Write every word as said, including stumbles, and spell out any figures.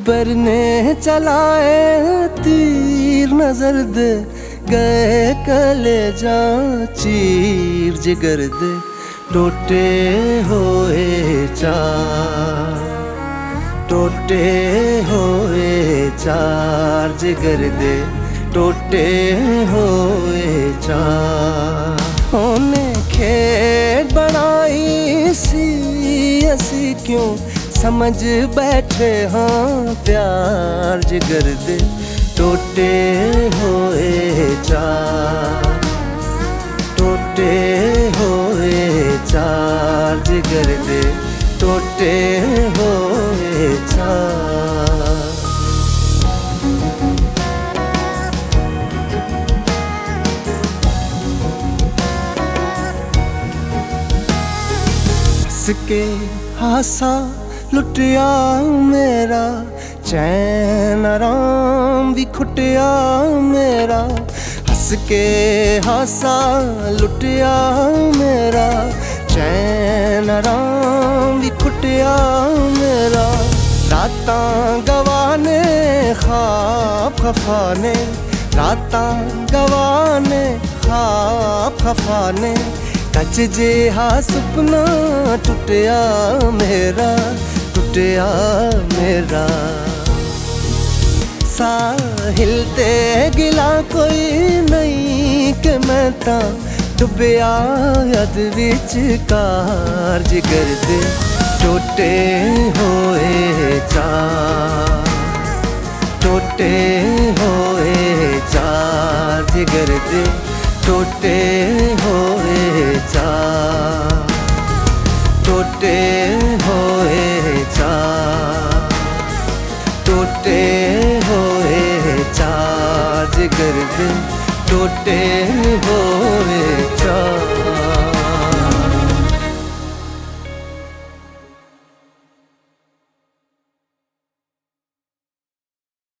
दिलबर ने चलाए तीर नजर दे गए कलेजा चीर जिगर दे टूटे होए चार टूटे होए चार जिगर दे टूटे होए चार। ओने खेड बनाई सी असी क्यों समझ बैठे हाँ प्यार जिगर दे टूटे होए चार टूटे होए चार जिगर दे टूटे होए चार। के हासा लुटिया मेरा चैन आराम भी खुटिया मेरा हंस के हासा लुटिया मेरा चैन आराम भी खुटिया मेरा रातां गवाने ख्वाब खफाने रातां गवाने ख्वाब खफाने कच जे हा सुपना टुटिया मेरा टुटिया मेरा। साहिल ते गिला कोई नहीं कि मैं तां डुबिया यद विच कार जिगर दे टूटे होए चार टूटे होए चार जिगर दे टूटे होए चार टूटे होए चार टूटे होए चार जिगर दे टूटे होए चार।